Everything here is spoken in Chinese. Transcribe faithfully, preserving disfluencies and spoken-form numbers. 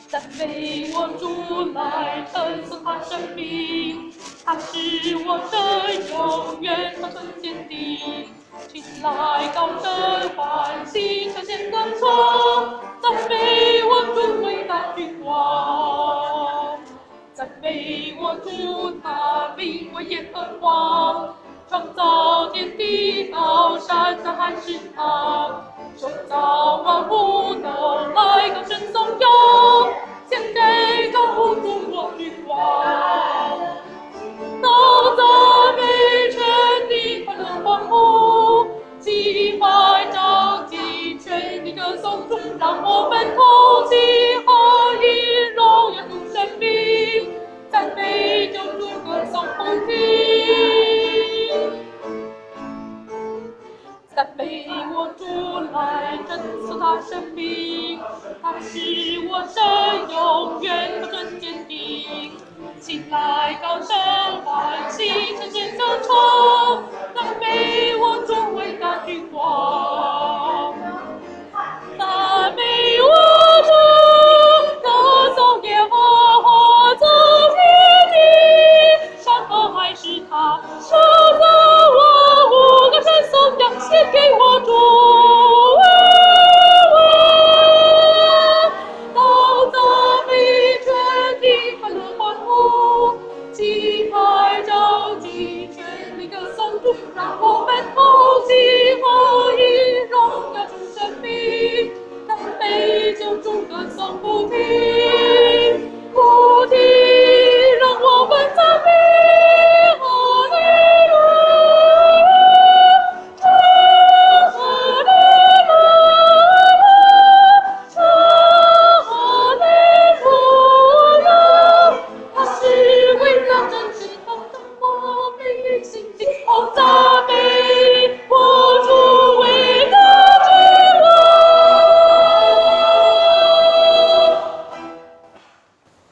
赞美我主来称颂他生命，他是我的永远和纯坚定。请来高声欢喜，向前歌唱，赞美我主伟大君王，赞美我主他名为耶和华，创造天地高山大海是他，创造万物都来高声颂扬，献给高主我君王，都赞美全地快乐欢呼，齐怀召集全地歌颂主，让我们同心合一，荣耀主生命，赞美救主歌颂不停。赞美我主来称颂他生命，他是我神永远和纯坚定。请来高声欢喜，称谢歌唱，赞美我主伟大君王，赞美我主歌颂耶和华造天地，山河海是他创造万物，歌声颂扬献给我主。都赞美全地快乐欢呼，齐开召集全力歌颂主，让我们